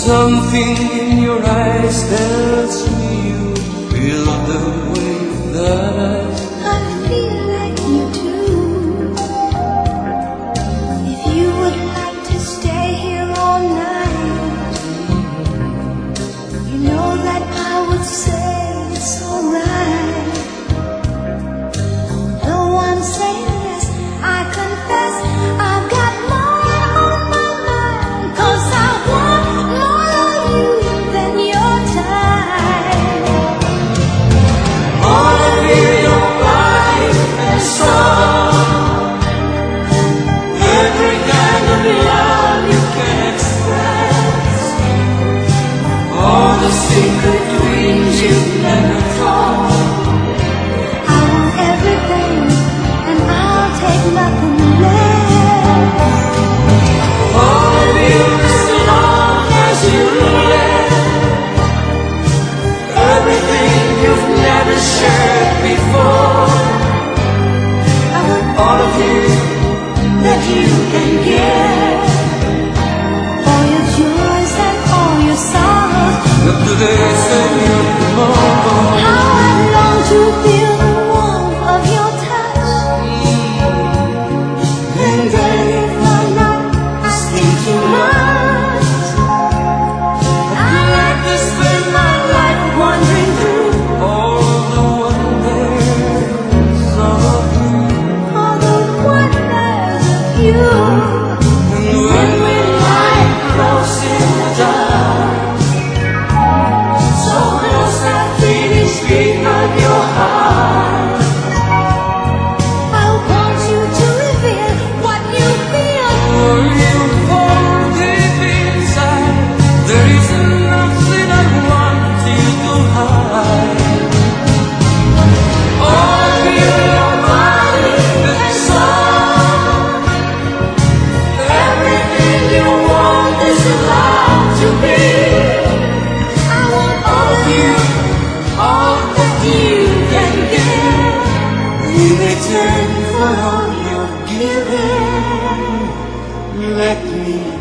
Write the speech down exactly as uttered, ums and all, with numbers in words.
Something in your eyes tells me you feel the way that I I feel like you do. If you would like to stay here all night, you know that I would say it's alright. Although I'm saying this, I confess I've got more on my mind, 'cause I want more of you than your time. wanna hear your life and song, every kind of love you can express, all the secret dreams you've never told. I want everything, and I'll take nothing less. All of you as long as you live, everything you've never shared before. I want All of you that you can give. all your joys and all your sorrows. Look to this and your tomorrow. How I long to feel the warmth of your touch. And then if I'm not asking too much, I like to spend my life wandering through All the wonders of you. all the wonders of you. And when we lie close in the dark, so close that feeling speak of your heart. I want you to reveal what you feel. For you hold deep inside, there is nothing I want you to hide. All of you, your body and soul, everything you want is allowed to be. I want all All of you, all that you can give, in return for all you're giving, let me